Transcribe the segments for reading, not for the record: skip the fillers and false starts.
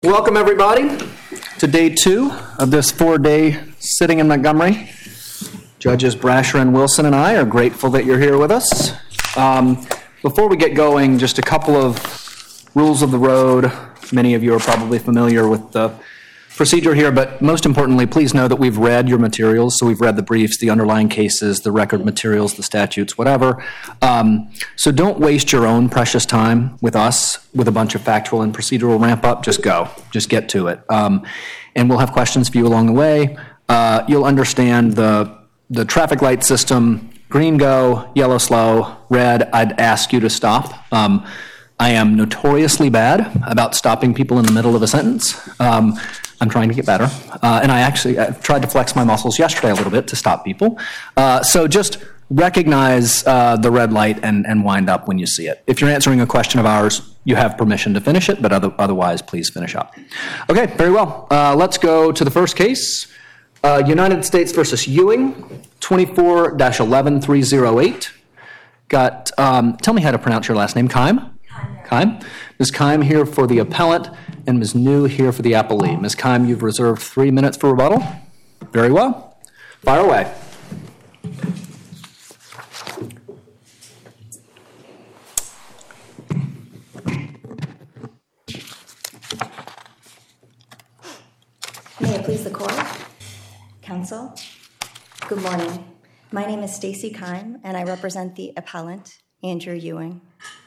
Welcome, everybody, to day 2 of this 4-day sitting in Montgomery. Judges Brasher and Wilson and I are grateful that you're here with us. Before we get going, just a couple of rules of the road. Many of you are probably familiar with the procedure here, but most importantly, please know that we've read your materials. So we've read the briefs, the underlying cases, the record materials, the statutes, whatever. So don't waste your own precious time with us with a bunch of factual and procedural ramp up. Just go. Just get to it. And we'll have questions for you along the way. You'll understand the traffic light system. Green, go. Yellow, slow. Red, I'd ask you to stop. I am notoriously bad about stopping people in the middle of a sentence. I'm trying to get better. And I've tried to flex my muscles yesterday a little bit to stop people. So just recognize the red light and wind up when you see it. If you're answering a question of ours, you have permission to finish it, but otherwise, please finish up. Okay, very well. Let's go to the first case. United States versus Ewing, 24-11308. Tell me how to pronounce your last name, Keim? Keim. Ms. Keim here for the appellant, and Ms. New here for the appellee. Ms. Keim, you've reserved 3 minutes for rebuttal. Very well. Fire away. May it please the court, counsel. Good morning. My name is Stacy Keim, and I represent the appellant, Andrew Ewing.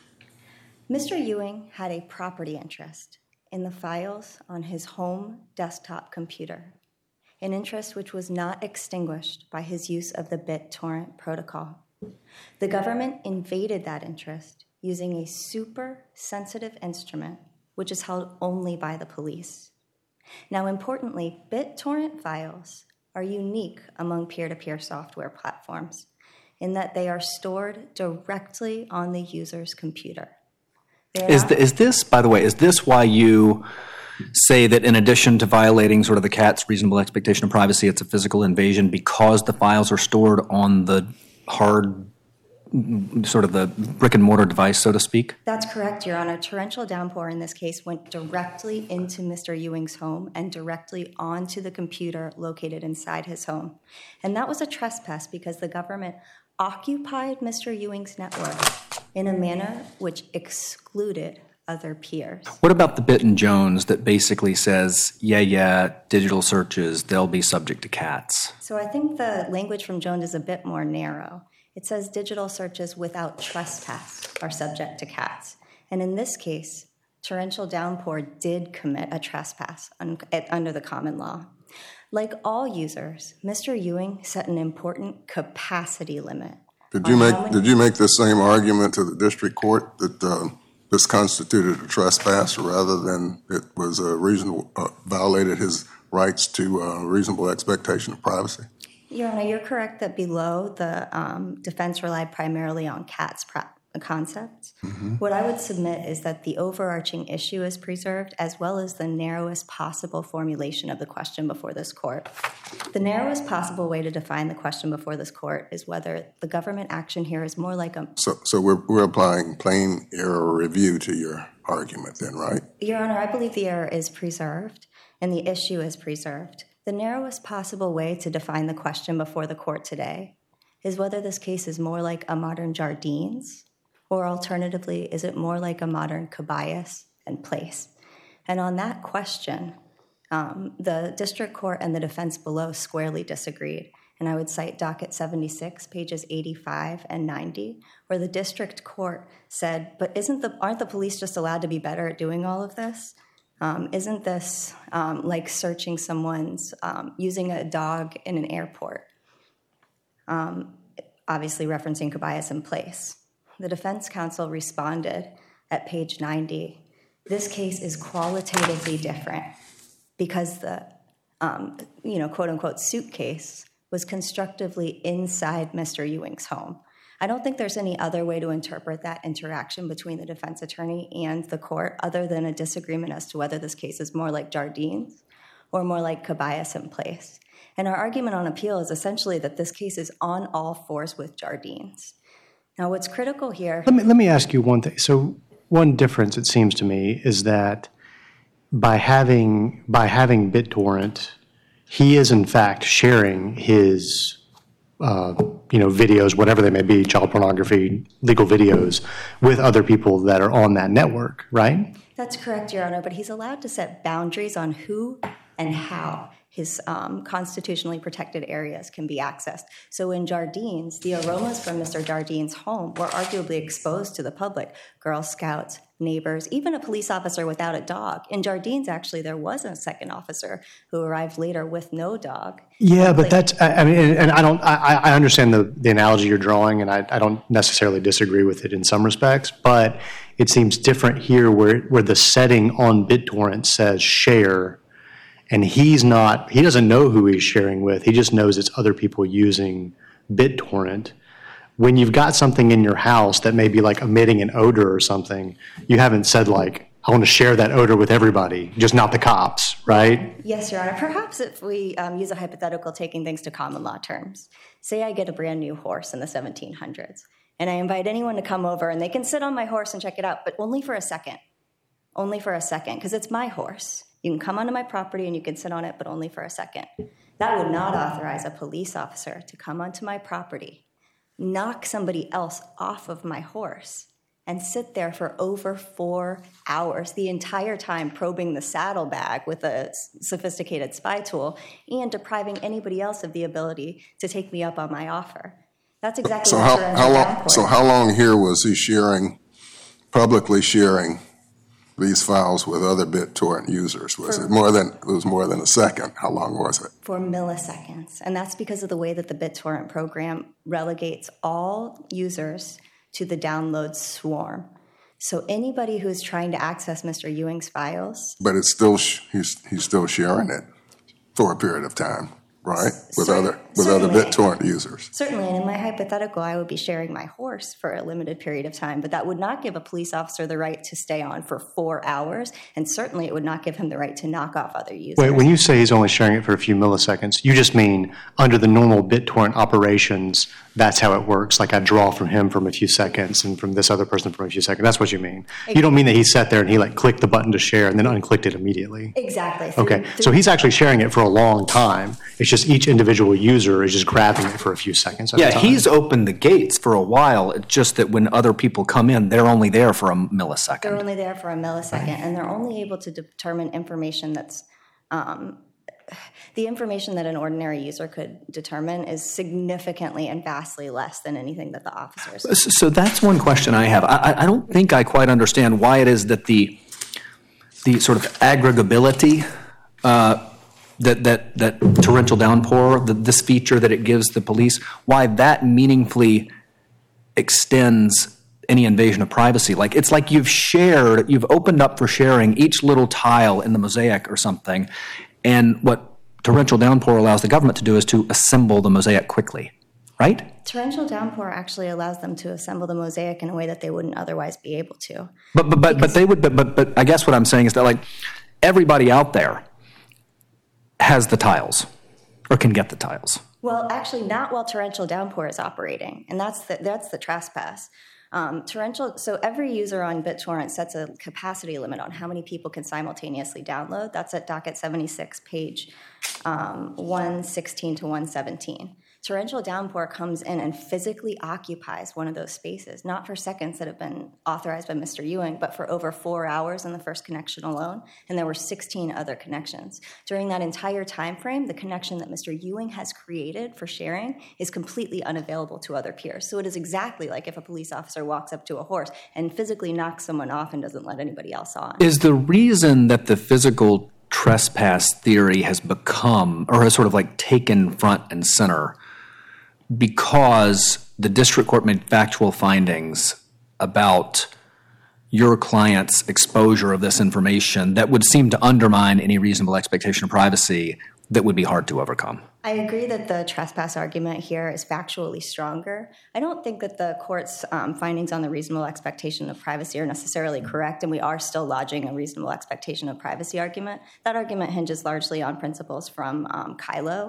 Mr. Ewing had a property interest in the files on his home desktop computer, an interest which was not extinguished by his use of the BitTorrent protocol. The government invaded that interest using a super sensitive instrument, which is held only by the police. Now, importantly, BitTorrent files are unique among peer-to-peer software platforms in that they are stored directly on the user's computer. Is this, by the way, is this why you say that in addition to violating sort of the cat's reasonable expectation of privacy, it's a physical invasion because the files are stored on the hard, sort of the brick and mortar device, so to speak? That's correct, Your Honor. Torrential downpour in this case went directly into Mr. Ewing's home and directly onto the computer located inside his home. And that was a trespass because the government occupied Mr. Ewing's network in a manner which excluded other peers. What about the bit in Jones that basically says, digital searches, they'll be subject to cats? So I think the language from Jones is a bit more narrow. It says digital searches without trespass are subject to cats. And in this case, torrential downpour did commit a trespass under the common law. Like all users, Mr. Ewing set an important capacity limit. Did you make the same argument to the district court that this constituted a trespass rather than it was a reasonable violated his rights to reasonable expectation of privacy? Your Honor, you're correct that below the defense relied primarily on CATS concepts. Mm-hmm. What I would submit is that the overarching issue is preserved as well as the narrowest possible formulation of the question before this court. The narrowest possible way to define the question before this court is whether the government action here is more like a... So we're applying plain error review to your argument then, right? Your Honor, I believe the error is preserved and the issue is preserved. The narrowest possible way to define the question before the court today is whether this case is more like a modern Jardines, or alternatively, is it more like a modern Cabayas and Place? And on that question, the district court and the defense below squarely disagreed. And I would cite docket 76, pages 85 and 90, where the district court said, but aren't the police just allowed to be better at doing all of this? Isn't this like searching someone's, using a dog in an airport? Obviously referencing Cabayas and Place. The defense counsel responded at page 90, this case is qualitatively different because the, quote unquote suitcase was constructively inside Mr. Ewing's home. I don't think there's any other way to interpret that interaction between the defense attorney and the court other than a disagreement as to whether this case is more like Jardines or more like Cabayas and Place. And our argument on appeal is essentially that this case is on all fours with Jardines. Now, what's critical here... Let me ask you one thing. So one difference, it seems to me, is that by having BitTorrent, he is in fact sharing his videos, whatever they may be, child pornography, legal videos, with other people that are on that network, right? That's correct, Your Honor, but he's allowed to set boundaries on who and how his constitutionally protected areas can be accessed. So in Jardines, the aromas from Mr. Jardines' home were arguably exposed to the public. Girl Scouts, neighbors, even a police officer without a dog. In Jardines, actually, there was a second officer who arrived later with no dog. Yeah, but that's, I mean, and I understand the analogy you're drawing, and I don't necessarily disagree with it in some respects, but it seems different here where the setting on BitTorrent says share, and he doesn't know who he's sharing with. He just knows it's other people using BitTorrent. When you've got something in your house that may be like emitting an odor or something, you haven't said like, I want to share that odor with everybody, just not the cops, right? Yes, Your Honor. Perhaps if we use a hypothetical taking things to common law terms. Say I get a brand new horse in the 1700s, and I invite anyone to come over, and they can sit on my horse and check it out, but only for a second. Only for a second, because it's my horse. You can come onto my property and you can sit on it, but only for a second. That would not authorize a police officer to come onto my property, knock somebody else off of my horse, and sit there for over 4 hours, the entire time probing the saddlebag with a sophisticated spy tool and depriving anybody else of the ability to take me up on my offer. That's exactly what torrential downpour. So how long here was he publicly sharing these files with other BitTorrent users? Was it more than a second? How long was it? For milliseconds. And that's because of the way that the BitTorrent program relegates all users to the download swarm. So anybody who's trying to access Mr. Ewing's files. But it's still he's still sharing it for a period of time, right? With other BitTorrent users. Certainly, and in my hypothetical, I would be sharing my horse for a limited period of time, but that would not give a police officer the right to stay on for 4 hours, and certainly it would not give him the right to knock off other users. Wait, when you say he's only sharing it for a few milliseconds, you just mean under the normal BitTorrent operations, that's how it works. Like I draw from him from a few seconds and from this other person from a few seconds. That's what you mean. You don't mean that he sat there and he like clicked the button to share and then unclicked it immediately. Exactly. Okay, so he's actually sharing it for a long time. It's just each individual user is just grabbing it for a few seconds at a time. He's opened the gates for a while. It's just that when other people come in, they're only there for a millisecond. They're only there for a millisecond, and they're only able to determine information that's the information that an ordinary user could determine is significantly and vastly less than anything that the officers. So that's one question I have. I don't think I quite understand why it is that the sort of aggregability that torrential downpour, this feature that it gives the police, why that meaningfully extends any invasion of privacy. Like it's like you've opened up for sharing each little tile in the mosaic or something, and what torrential downpour allows the government to do is to assemble the mosaic quickly, right? Torrential downpour actually allows them to assemble the mosaic in a way that they wouldn't otherwise be able to. But I guess what I'm saying is that like everybody out there has the tiles or can get the tiles. Well, actually, not while torrential downpour is operating, and that's the trespass. So every user on BitTorrent sets a capacity limit on how many people can simultaneously download. That's at docket 76, page 116 to 117. Torrential downpour comes in and physically occupies one of those spaces, not for seconds that have been authorized by Mr. Ewing, but for over 4 hours in the first connection alone, and there were 16 other connections. During that entire time frame, the connection that Mr. Ewing has created for sharing is completely unavailable to other peers. So it is exactly like if a police officer walks up to a horse and physically knocks someone off and doesn't let anybody else on. Is the reason that the physical trespass theory has become, or has sort of like taken front and center, because the district court made factual findings about your client's exposure of this information that would seem to undermine any reasonable expectation of privacy that would be hard to overcome? I agree that the trespass argument here is factually stronger. I don't think that the court's findings on the reasonable expectation of privacy are necessarily correct, and we are still lodging a reasonable expectation of privacy argument. That argument hinges largely on principles from Kylo.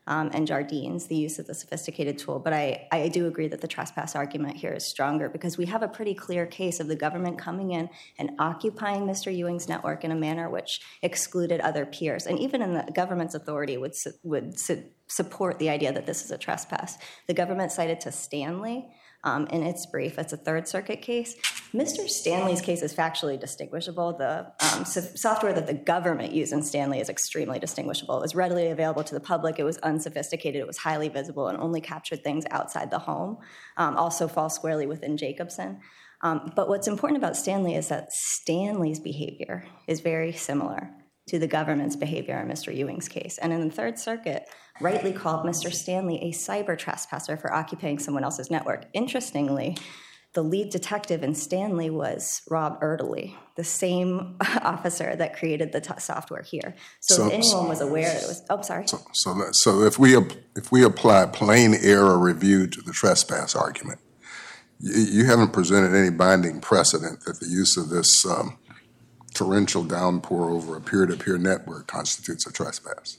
and Jardines, the use of the sophisticated tool. But I do agree that the trespass argument here is stronger because we have a pretty clear case of the government coming in and occupying Mr. Ewing's network in a manner which excluded other peers. And even in the government's authority would support the idea that this is a trespass. The government cited to Stanley in its brief. It's a Third Circuit case. Mr. Stanley's case is factually distinguishable. The software that the government used in Stanley is extremely distinguishable. It was readily available to the public. It was unsophisticated. It was highly visible and only captured things outside the home. Also falls squarely within Jacobson. But what's important about Stanley is that Stanley's behavior is very similar to the government's behavior in Mr. Ewing's case. And in the Third Circuit, rightly called Mr. Stanley a cyber trespasser for occupying someone else's network. Interestingly, the lead detective in Stanley was Rob Erdely, the same officer that created the software here. So if anyone was aware that it was, sorry. So if we apply plain error review to the trespass argument, you haven't presented any binding precedent that the use of this torrential downpour over a peer-to-peer network constitutes a trespass.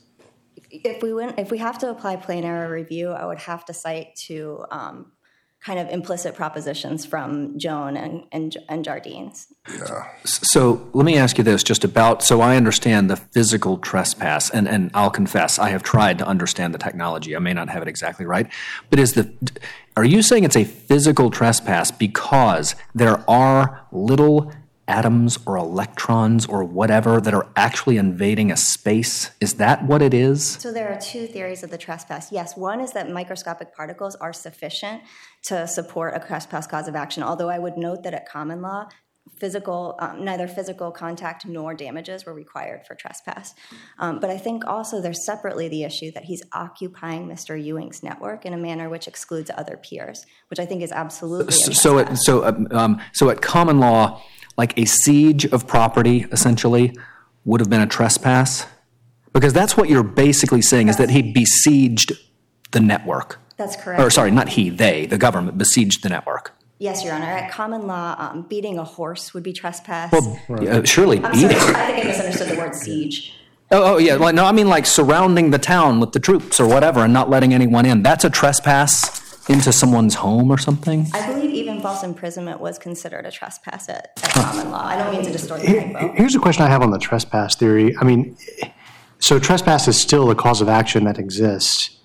If we have to apply plain error review, I would have to cite to kind of implicit propositions from Joan and Jardines. Yeah. So let me ask you this just about, so I understand the physical trespass, and I'll confess, I have tried to understand the technology. I may not have it exactly right, but are you saying it's a physical trespass because there are little atoms or electrons or whatever that are actually invading a space? Is that what it is? So there are two theories of the trespass. Yes, one is that microscopic particles are sufficient to support a trespass cause of action, although I would note that at common law, neither physical contact nor damages were required for trespass. But I think also there's separately the issue that he's occupying Mr. Ewing's network in a manner which excludes other peers, which I think is absolutely a trespass. So at common law, like a siege of property, essentially, would have been a trespass? Because that's what you're basically saying, is that he besieged the network. That's correct. Or sorry, not he, the government besieged the network. Yes, Your Honor. At common law, beating a horse would be trespass. Well, surely beating. I think I misunderstood the word siege. Oh, yeah. Well, no, I mean like surrounding the town with the troops or whatever and not letting anyone in. That's a trespass into someone's home or something? I believe even false imprisonment was considered a trespass at common law. I don't mean to distort the typo. Here's a question I have on the trespass theory. I mean, so trespass is still a cause of action that exists.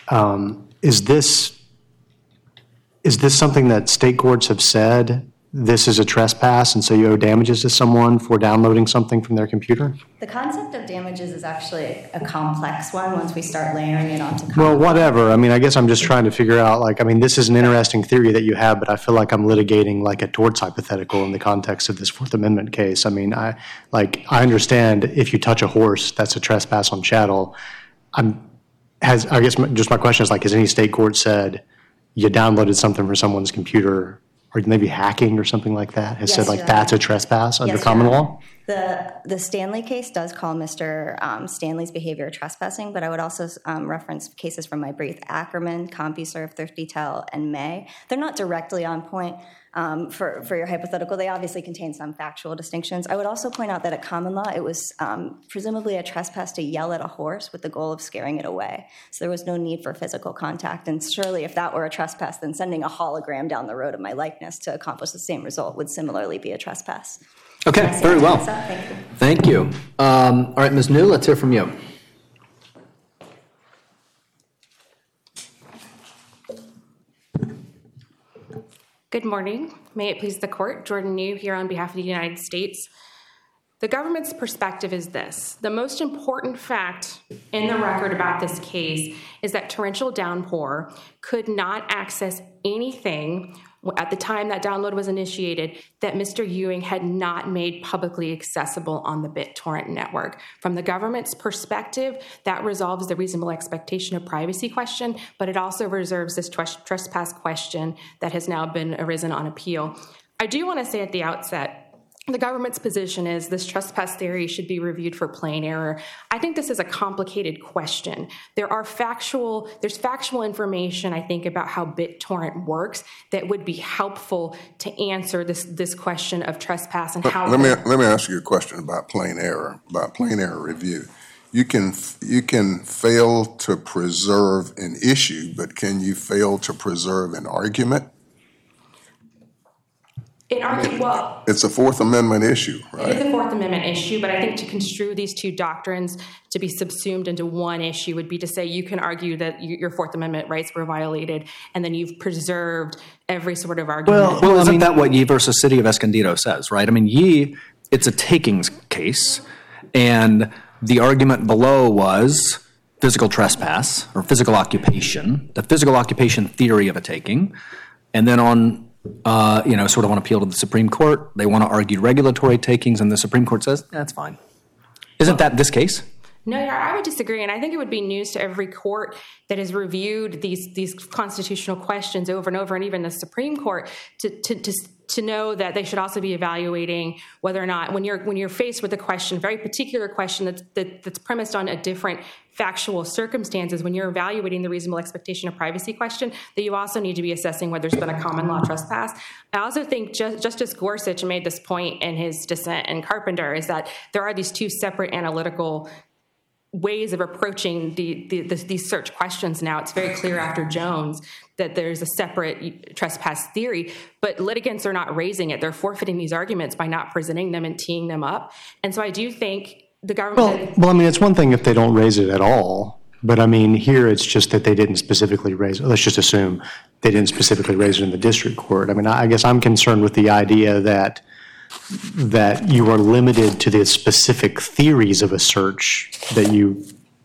Is this something that state courts have said this is a trespass and so you owe damages to someone for downloading something from their computer? The concept of damages is actually a complex one once we start layering it onto common Well, law. whatever. I mean, I guess I'm just trying to figure out, this is an interesting theory that you have, but I feel like I'm litigating like a torts hypothetical in the context of this Fourth Amendment case. I mean, I understand if you touch a horse, that's a trespass on chattel. My question is has any state court said you downloaded something from someone's computer or maybe hacking or something like that, has Yes, said Your that's Honor. a trespass under Yes, common Your Honor. law? The Stanley case does call Mr. Stanley's behavior trespassing, but I would also reference cases from my brief: Ackerman, CompuServe, ThriftyTel, and May. They're not directly on point for your hypothetical. They obviously contain some factual distinctions. I would also point out that at common law, it was presumably a trespass to yell at a horse with the goal of scaring it away. So there was no need for physical contact. And surely if that were a trespass, then sending a hologram down the road of my likeness to accomplish the same result would similarly be a trespass. Okay, very well. Thank you. Thank you. All right, Ms. New, let's hear from you. Good morning. May it please the court. Jordan New here on behalf of the United States. The government's perspective is this: the most important fact in the record about this case is that torrential downpour could not access anything at the time that download was initiated that Mr. Ewing had not made publicly accessible on the BitTorrent network. From the government's perspective, that resolves the reasonable expectation of privacy question, but it also reserves this trespass question that has now been arisen on appeal. I do want to say at the outset, the government's position is this trespass theory should be reviewed for plain error. I think this is a complicated question. There's factual information, I think, about how BitTorrent works that would be helpful to answer this question of trespass and how. Let me ask you a question about plain error review. you can fail to preserve an issue, but can you fail to preserve an argument? Well, It's a Fourth Amendment issue, it right? is a Fourth Amendment issue, but I think to construe these two doctrines to be subsumed into one issue would be to say you can argue that your Fourth Amendment rights were violated, and then you've preserved every sort of argument. Well, isn't that what Yee versus City of Escondido says, right? I mean, Yee, it's a takings case, and the argument below was physical trespass or physical occupation, the physical occupation theory of a taking, and then on sort of on appeal to the Supreme Court, they want to argue regulatory takings, and the Supreme Court says, that's fine. Isn't that this case? No, I would disagree, and I think it would be news to every court that has reviewed these constitutional questions over and over, and even the Supreme Court, to know that they should also be evaluating whether or not, when you're faced with a question, a very particular question that's premised on a different factual circumstances, when you're evaluating the reasonable expectation of privacy question, that you also need to be assessing whether there's been a common law trespass. I also think Justice Gorsuch made this point in his dissent in Carpenter, is that there are these two separate analytical ways of approaching these search questions now. It's very clear after Jones that there's a separate trespass theory, but litigants are not raising it. They're forfeiting these arguments by not presenting them and teeing them up. And so I do think the government... Well, I mean, it's one thing if they don't raise it at all, but I mean, here it's just that they didn't specifically raise it. Let's just assume they didn't specifically raise it in the district court. I mean, I guess I'm concerned with the idea that you are limited to the specific theories of a search that you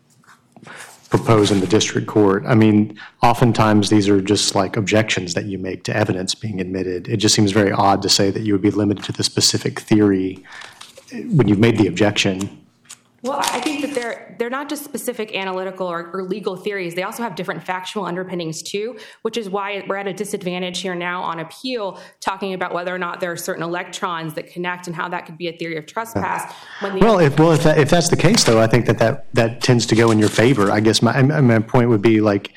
propose in the district court. I mean, oftentimes these are just like objections that you make to evidence being admitted. It just seems very odd to say that you would be limited to the specific theory when you've made the objection. Well, I think that they're not just specific analytical or legal theories. They also have different factual underpinnings too, which is why we're at a disadvantage here now on appeal, talking about whether or not there are certain electrons that connect and how that could be a theory of trespass. If that's the case, though, I think that tends to go in your favor. I guess my point would be, like,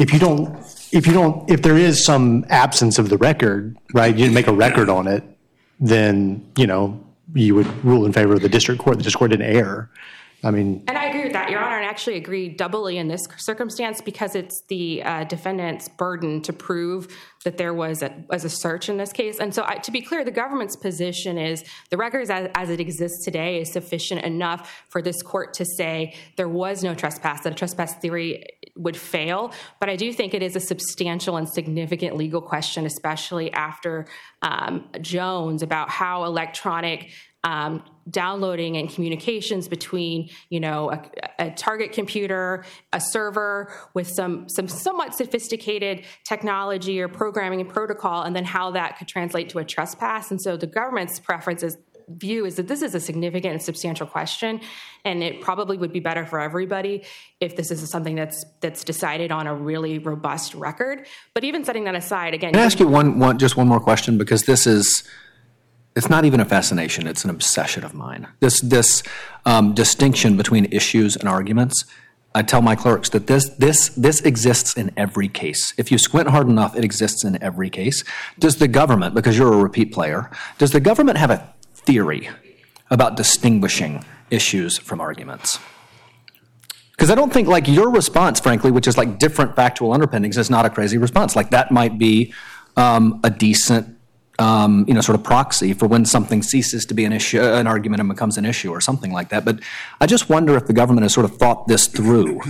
if there is some absence of the record, right? You didn't make a record on it, then you would rule in favor of the district court. The district court didn't err. I mean, and I agree with that, Your Honor, and actually agree doubly in this circumstance because it's the defendant's burden to prove that there was a search in this case. And so to be clear, the government's position is the record as it exists today is sufficient enough for this court to say there was no trespass, that a trespass theory would fail. But I do think it is a substantial and significant legal question, especially after Jones, about how electronic downloading and communications between, a target computer, a server with some somewhat sophisticated technology or programming and protocol, and then how that could translate to a trespass. And so the government's view is that this is a significant and substantial question, and it probably would be better for everybody if this is something that's decided on a really robust record. But even setting that aside, again, can I ask you just one more question, because this is. It's not even a fascination, it's an obsession of mine. This distinction between issues and arguments, I tell my clerks that this exists in every case. If you squint hard enough, it exists in every case. Does the government, because you're a repeat player, does the government have a theory about distinguishing issues from arguments? Because I don't think, like, your response, frankly, which is like different factual underpinnings, is not a crazy response. Like, that might be a decent sort of proxy for when something ceases to be an issue, an argument, and becomes an issue or something like that. But I just wonder if the government has sort of thought this through.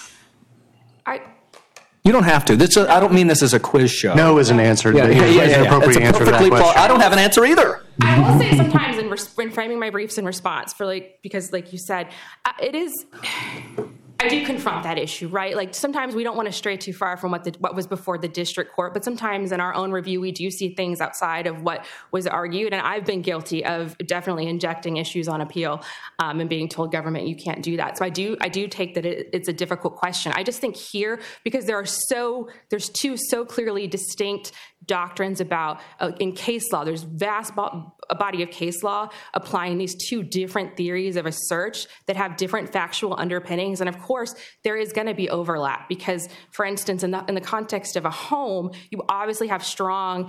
You don't have to. I don't mean this as a quiz show. No is an answer. Yeah. An appropriate answer to that question. I don't have an answer either. I will say sometimes in framing my briefs in response because like you said, it is. I do confront that issue, right? Like, sometimes we don't want to stray too far from what was before the district court, but sometimes in our own review, we do see things outside of what was argued. And I've been guilty of definitely injecting issues on appeal and being told, government, you can't do that. So I do take that it's a difficult question. I just think here, because there's two so clearly distinct doctrines about in case law, there's a body of case law applying these two different theories of a search that have different factual underpinnings. And of course, there is going to be overlap because, for instance, in the context of a home, you obviously have strong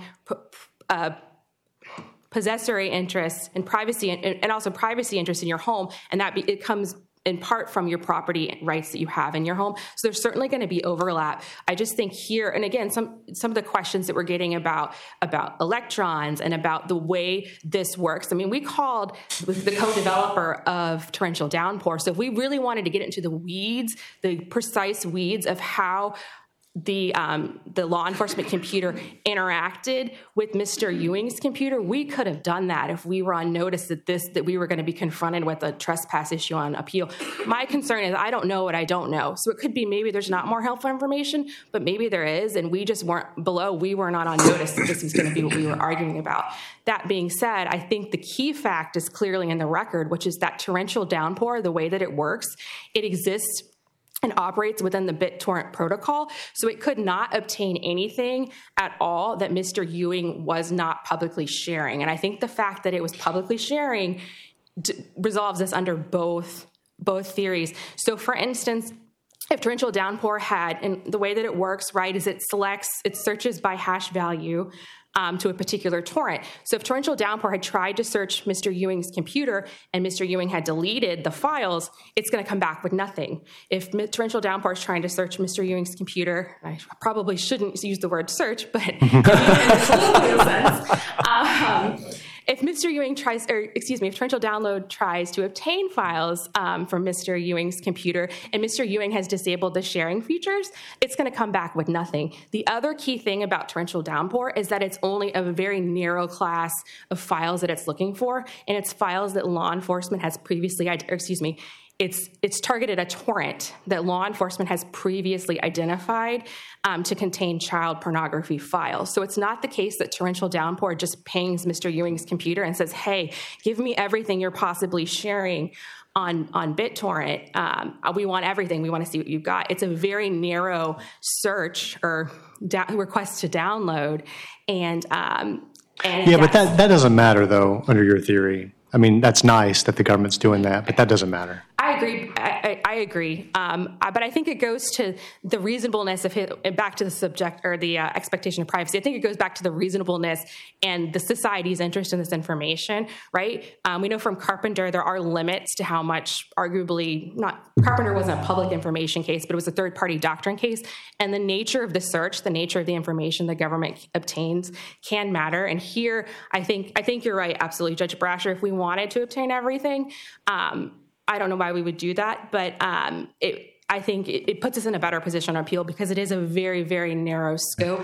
possessory interests and privacy and also privacy interests in your home, and it comes in part from your property rights that you have in your home. So there's certainly going to be overlap. I just think here, and again, some of the questions that we're getting about electrons and about the way this works. I mean, we called with the co-developer of torrential downpour. So if we really wanted to get into the weeds, the precise weeds of how the law enforcement computer interacted with Mr. Ewing's computer, we could have done that if we were on notice that we were going to be confronted with a trespass issue on appeal. My concern is I don't know what I don't know. So it could be maybe there's not more helpful information, but maybe there is, and we just weren't we were not on notice that this was going to be what we were arguing about. That being said, I think the key fact is clearly in the record, which is that torrential downpour, the way that it works, it exists and operates within the BitTorrent protocol. So it could not obtain anything at all that Mr. Ewing was not publicly sharing. And I think the fact that it was publicly sharing resolves this under both theories. So for instance, if torrential downpour had, and the way that it works, right, is it searches by hash value to a particular torrent. So if torrential downpour had tried to search Mr. Ewing's computer and Mr. Ewing had deleted the files, it's going to come back with nothing. If torrential downpour is trying to search Mr. Ewing's computer, I probably shouldn't use the word search, but it makes a little bit of sense. If Mr. Ewing if torrential download tries to obtain files from Mr. Ewing's computer and Mr. Ewing has disabled the sharing features, it's going to come back with nothing. The other key thing about torrential downpour is that it's only a very narrow class of files that it's looking for, and it's files that law enforcement has previously, it's targeted a torrent that law enforcement has previously identified to contain child pornography files. So it's not the case that torrential downpour just pings Mr. Ewing's computer and says, hey, give me everything you're possibly sharing on BitTorrent. We want everything. We want to see what you've got. It's a very narrow search or request to download. But that doesn't matter, though, under your theory. I mean, that's nice that the government's doing that, but that doesn't matter. I agree. I agree. But I think it goes to the reasonableness of back to the subject or the expectation of privacy. I think it goes back to the reasonableness and the society's interest in this information, right? We know from Carpenter there are limits to how much Carpenter wasn't a public information case, but it was a third-party doctrine case. And the nature of the search, the nature of the information the government obtains can matter. And here, I think you're right, absolutely, Judge Brasher. If we wanted to obtain everything, I don't know why we would do that, but I think it puts us in a better position on appeal because it is a very, very narrow scope.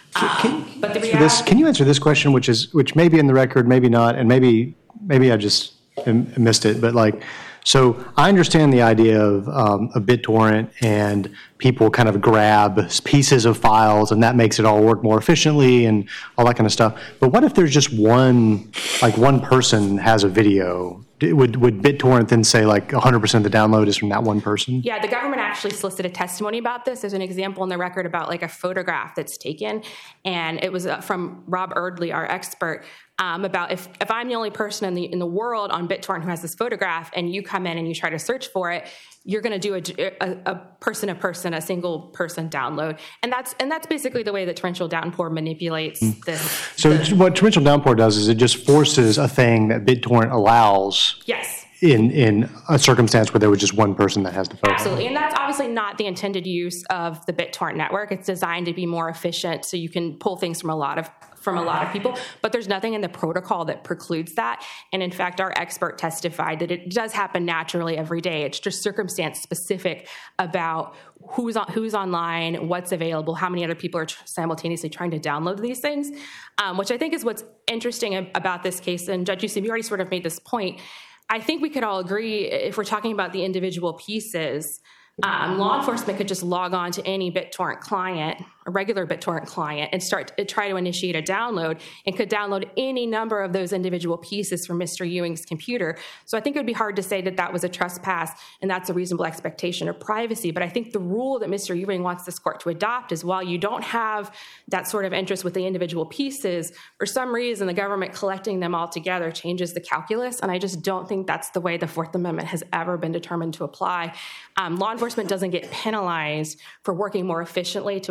Can you answer this question, which may be in the record, maybe not, and maybe I just missed it, but so I understand the idea of a BitTorrent and people kind of grab pieces of files and that makes it all work more efficiently and all that kind of stuff. But what if there's just one person has a video? Would BitTorrent then say 100% of the download is from that one person? Yeah, the government actually solicited testimony about this. There's an example in the record about a photograph that's taken, and it was from Rob Erdley, our expert, about if I'm the only person in the world on BitTorrent who has this photograph, and you come in and you try to search for it, you're going to do a person-to-person, a single person download, and that's basically the way that torrential downpour manipulates this. So what torrential downpour does is it just forces a thing that BitTorrent allows. Yes. In a circumstance where there was just one person that has the photo. Absolutely, and that's obviously not the intended use of the BitTorrent network. It's designed to be more efficient, so you can pull things from a lot of people, but there's nothing in the protocol that precludes that. And in fact, our expert testified that it does happen naturally every day. It's just circumstance specific about who's online, what's available, how many other people are simultaneously trying to download these things, which I think is what's interesting about this case. And Judge Yusuf, you already sort of made this point. I think we could all agree if we're talking about the individual pieces, law enforcement could just log on to any BitTorrent client, a regular BitTorrent client, and try to initiate a download and could download any number of those individual pieces from Mr. Ewing's computer. So I think it would be hard to say that was a trespass and that's a reasonable expectation of privacy. But I think the rule that Mr. Ewing wants this court to adopt is while you don't have that sort of interest with the individual pieces, for some reason the government collecting them all together changes the calculus. And I just don't think that's the way the Fourth Amendment has ever been determined to apply. Law enforcement doesn't get penalized for working more efficiently to obtain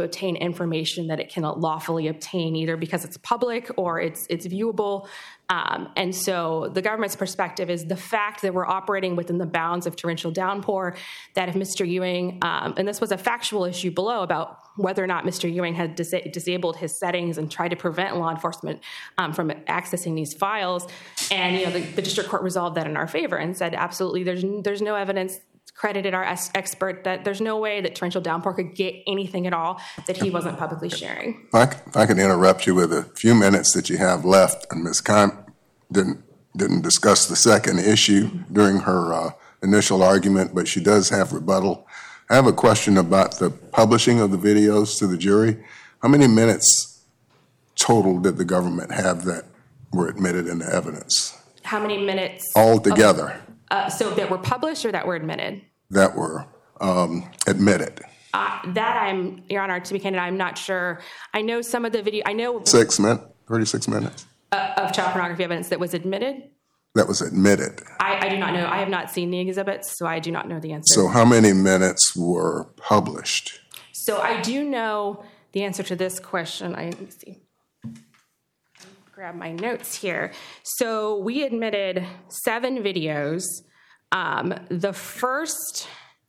information that it can lawfully obtain, either because it's public or it's viewable. And so the government's perspective is the fact that we're operating within the bounds of torrential downpour, that if Mr. Ewing, and this was a factual issue below about whether or not Mr. Ewing had disabled his settings and tried to prevent law enforcement from accessing these files. And, the district court resolved that in our favor and said, absolutely, there's no evidence, credited our expert, that there's no way that torrential downpour could get anything at all that he wasn't publicly sharing. If I could interrupt you with a few minutes that you have left, and Ms. Kime didn't discuss the second issue during her initial argument, but she does have rebuttal. I have a question about the publishing of the videos to the jury. How many minutes total did the government have that were admitted into evidence? How many minutes? Altogether. So that were published or that were admitted? That were admitted. Your Honor, to be candid, I'm not sure. I know some of the video, 36 minutes? Of child pornography evidence that was admitted? That was admitted. I do not know. I have not seen the exhibits, so I do not know the answer. So how many minutes were published? So I do know the answer to this question. Let me see. Grab my notes here. So we admitted 7 videos. The first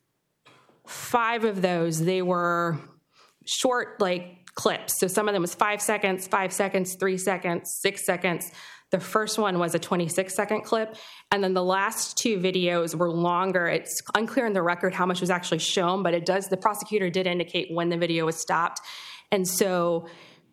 5 of those, they were short, clips. So some of them was 5 seconds, 5 seconds, 3 seconds, 6 seconds. The first one was a 26-second clip. And then the last 2 videos were longer. It's unclear in the record how much was actually shown, but the prosecutor did indicate when the video was stopped. And so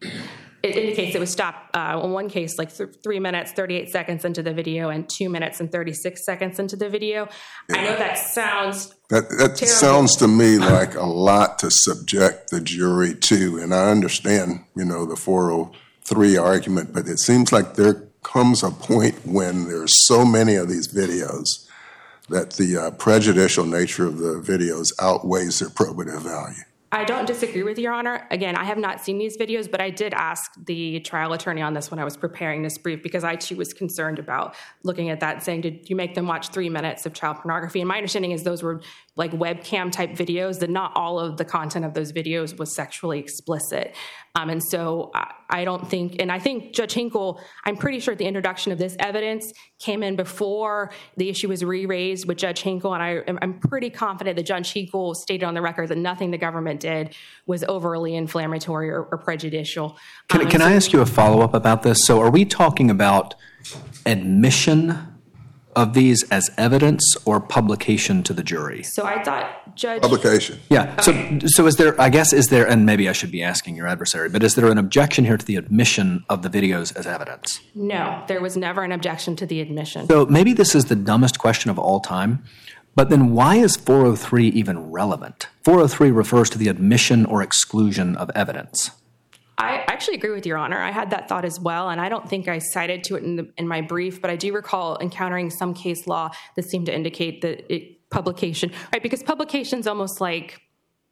it indicates it was stopped in one case, 3 minutes, 38 seconds into the video and 2 minutes and 36 seconds into the video. Yeah. I know that sounds That sounds to me like a lot to subject the jury to. And I understand, the 403 argument, but it seems like there comes a point when there's so many of these videos that the prejudicial nature of the videos outweighs their probative value. I don't disagree with Your Honor. Again, I have not seen these videos, but I did ask the trial attorney on this when I was preparing this brief, because I too was concerned about looking at that and saying, did you make them watch 3 minutes of child pornography? And my understanding is those were webcam type videos, that not all of the content of those videos was sexually explicit. And so I don't think, and I think Judge Hinkle, I'm pretty sure the introduction of this evidence came in before the issue was re-raised with Judge Hinkle, and I'm pretty confident that Judge Hinkle stated on the record that nothing the government did was overly inflammatory or prejudicial. Can I ask you a follow-up about this? So are we talking about admission of these as evidence or publication to the jury? So I thought Judge... Publication. Yeah. Okay. So is there, and maybe I should be asking your adversary, but is there an objection here to the admission of the videos as evidence? No, there was never an objection to the admission. So maybe this is the dumbest question of all time, but then why is 403 even relevant? 403 refers to the admission or exclusion of evidence. I actually agree with Your Honor. I had that thought as well, and I don't think I cited to it in my brief, but I do recall encountering some case law that seemed to indicate that publication, right? Because publication's almost like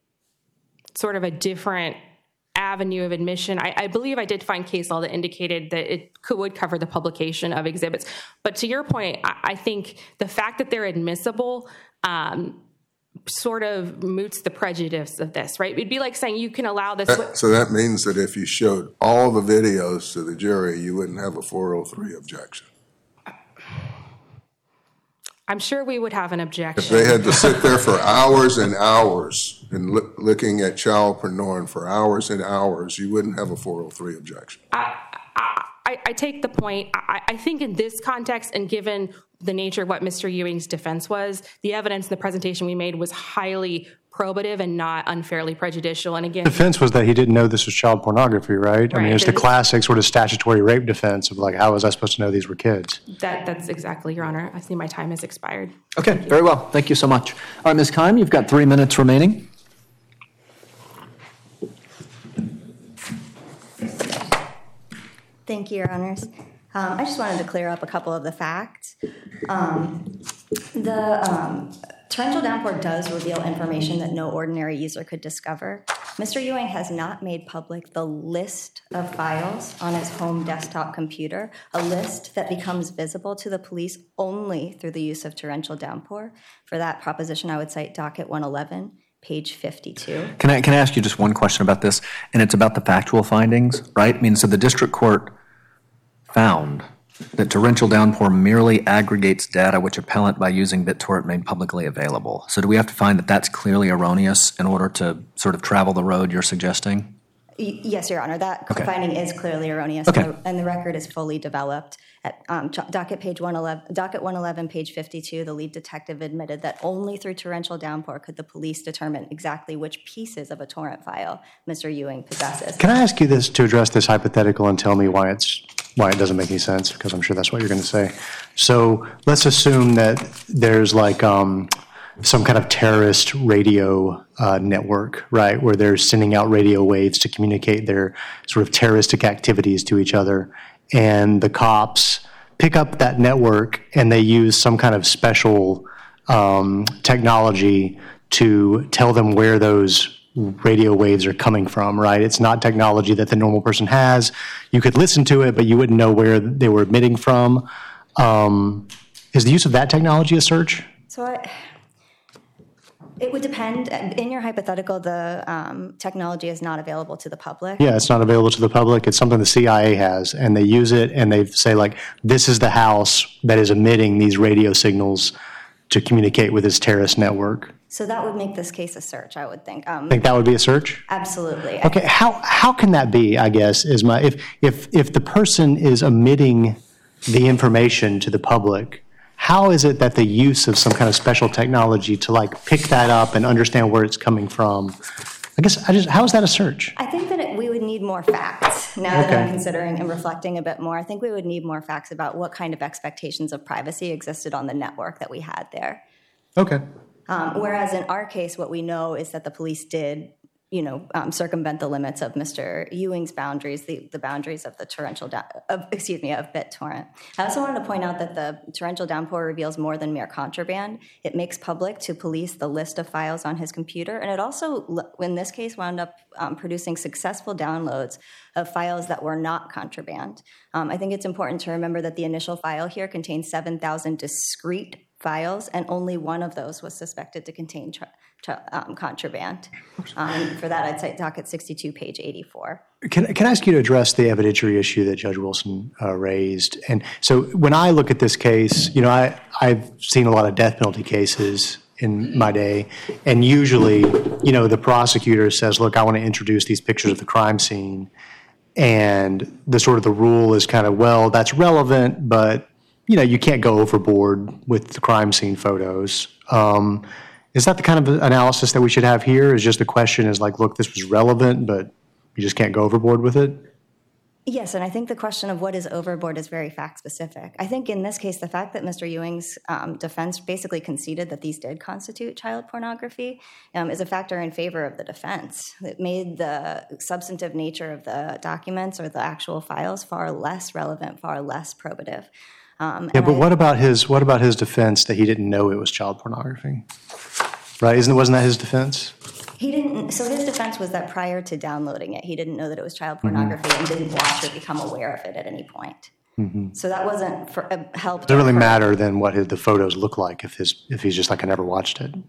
sort of a different avenue of admission. I believe I did find case law that indicated that it would cover the publication of exhibits. But to your point, I think the fact that they're admissible sort of moots the prejudice of this, right? It'd be like saying you can allow this. So that means that if you showed all the videos to the jury, you wouldn't have a 403 objection. I'm sure we would have an objection. If they had to sit there for hours and hours and looking at child porn for hours and hours, you wouldn't have a 403 objection. I take the point. I think in this context, and given the nature of what Mr. Ewing's defense was, the evidence in the presentation we made was highly probative and not unfairly prejudicial. And again, defense was that he didn't know this was child pornography, right? I mean, it's the classic sort of statutory rape defense of how was I supposed to know these were kids? That's exactly, Your Honor. I see my time has expired. Okay, very well. Thank you so much. All right, Ms. Kime, you've got 3 minutes remaining. Thank you, Your Honors. I just wanted to clear up a couple of the facts. The torrential downpour does reveal information that no ordinary user could discover. Mr. Ewing has not made public the list of files on his home desktop computer, a list that becomes visible to the police only through the use of torrential downpour. For that proposition, I would cite docket 111 page 52. Can I ask you just one question about this? And it's about the factual findings, right? I mean, so the district court found that torrential downpour merely aggregates data which appellant by using BitTorrent made publicly available. So do we have to find that that's clearly erroneous in order to sort of travel the road you're suggesting? Yes, Your Honor, that Okay. finding is clearly erroneous, Okay. and the record is fully developed. At docket 111, page 52, the lead detective admitted that only through torrential downpour could the police determine exactly which pieces of a torrent file Mr. Ewing possesses. Can I ask you this to address this hypothetical and tell me why it doesn't make any sense? Because I'm sure that's what you're going to say. So let's assume that there's like some kind of terrorist radio network, right, where they're sending out radio waves to communicate their sort of terroristic activities to each other. And the cops pick up that network and they use some kind of special technology to tell them where those radio waves are coming from, right? It's not technology that the normal person has. You could listen to it, but you wouldn't know where they were emitting from. Is the use of that technology a search? So it would depend. In your hypothetical, the technology is not available to the public. Yeah, it's not available to the public. It's something the CIA has, and they use it, and they say, like, this is the house that is emitting these radio signals to communicate with this terrorist network. So that would make this case a search, I would think. Think that would be a search? Absolutely. Okay, how can that be, I guess, is my, if the person is emitting the information to the public, how is it that the use of some kind of special technology to like pick that up and understand where it's coming from, how is that a search? I think that we would need more facts. Now that I'm considering and reflecting a bit more, I think we would need more facts about what kind of expectations of privacy existed on the network that we had there. Okay. Whereas in our case, what we know is that the police did, circumvent the limits of Mr. Ewing's boundaries, the boundaries of the of BitTorrent. I also wanted to point out that the torrential downpour reveals more than mere contraband. It makes public to police the list of files on his computer, and it also, in this case, wound up producing successful downloads of files that were not contraband. I think it's important to remember that the initial file here contains 7,000 discrete files, and only one of those was suspected to contain contraband. For that, I'd cite docket 62, page 84. Can I ask you to address the evidentiary issue that Judge Wilson raised? And so when I look at this case, I've seen a lot of death penalty cases in my day, and usually, the prosecutor says, look, I want to introduce these pictures of the crime scene, and the rule is kind of, well, that's relevant, but you can't go overboard with the crime scene photos. Is that the kind of analysis that we should have here? Is just the question is like, look, this was relevant, but you just can't go overboard with it? Yes, and I think the question of what is overboard is very fact-specific. I think in this case, the fact that Mr. Ewing's defense basically conceded that these did constitute child pornography is a factor in favor of the defense. It made the substantive nature of the documents or the actual files far less relevant, far less probative. But what about his defense that he didn't know it was child pornography? Right? Wasn't that his defense? He didn't. So his defense was that prior to downloading it, he didn't know that it was child pornography and didn't watch or become aware of it at any point. So that wasn't helped. It doesn't really matter then what the photos look like if he's just like, I never watched it.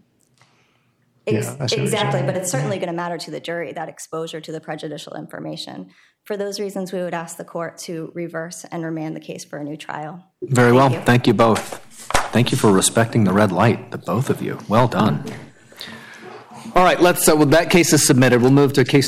Exactly, but it's certainly going to matter to the jury, that exposure to the prejudicial information. For those reasons, we would ask the court to reverse and remand the case for a new trial. Very well. Thank you both. Thank you for respecting the red light, the both of you. Well done. All right, with that case is submitted. We'll move to case